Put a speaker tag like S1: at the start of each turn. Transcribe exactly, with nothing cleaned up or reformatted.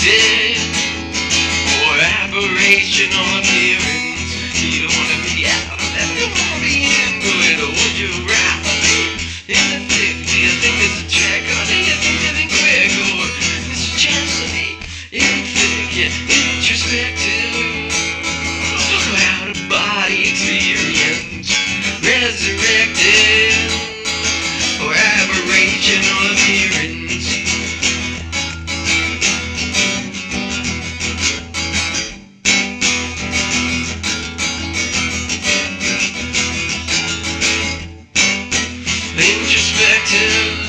S1: resurrected, or aberrational appearance. You don't wanna be out of that, you wanna be in, going to hold you right in the thick. Do you think there's a track, or do you think living quick, or there's a chance to be in thick, yeah, introspective, out of body experience, resurrected, or aberrational appearance. Introspective,